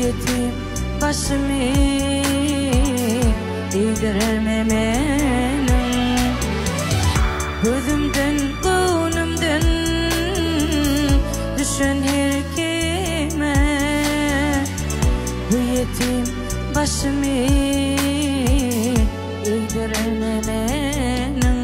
yetim başımı eğdirme menim. Gözümden gönlümden düşen her kime bu yetim başımı eğdirme menim.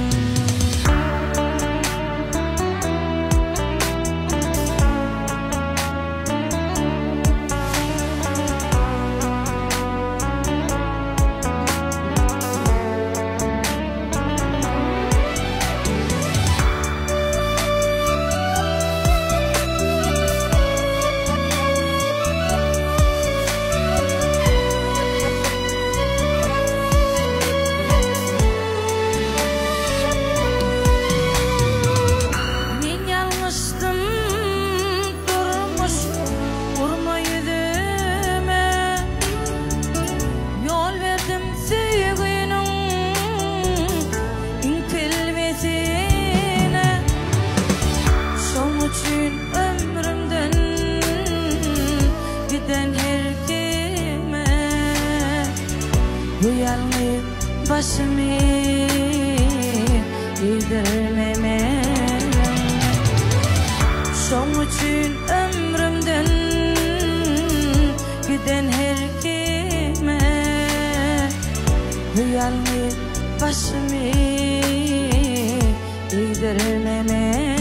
Ömrümden giden her kime bu yalnız başımı eğdirme menim. Şom için ömrümden giden her kime bu yalnız başımı eğdirme menim.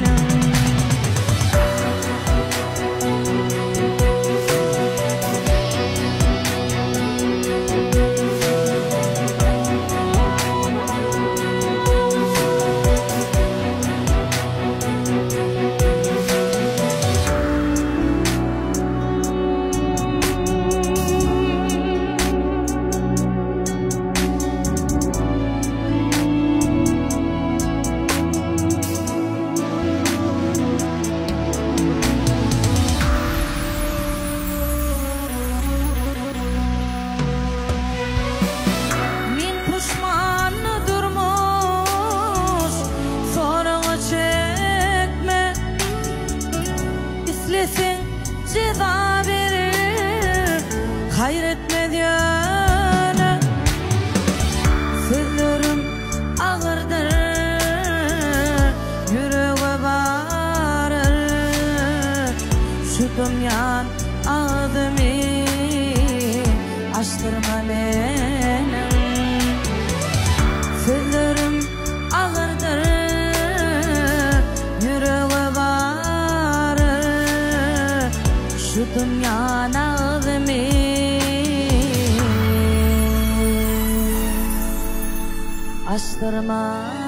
Ceza verir, hayretme diyene. Sözlerim ağırdır, yüreğe varır. Şu dünyanın ağzımı açtırma benim. Sözlerim ağırdır, yüreğe şu dünyanın ağzımı açtırma.